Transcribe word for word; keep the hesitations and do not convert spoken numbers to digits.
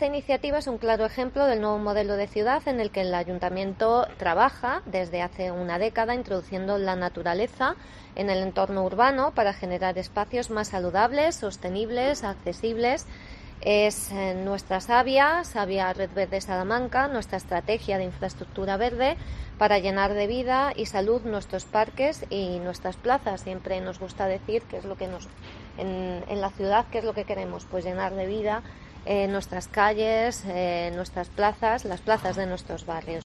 esta iniciativa es un claro ejemplo del nuevo modelo de ciudad en el que el Ayuntamiento trabaja desde hace una década introduciendo la naturaleza en el entorno urbano para generar espacios más saludables, sostenibles, accesibles. Es eh, nuestra Savia, Savia Red Verde Salamanca, nuestra estrategia de infraestructura verde para llenar de vida y salud nuestros parques y nuestras plazas. Siempre nos gusta decir qué es lo que nos en, en la ciudad, qué es lo que queremos, pues llenar de vida eh, nuestras calles, eh, nuestras plazas, las plazas de nuestros barrios.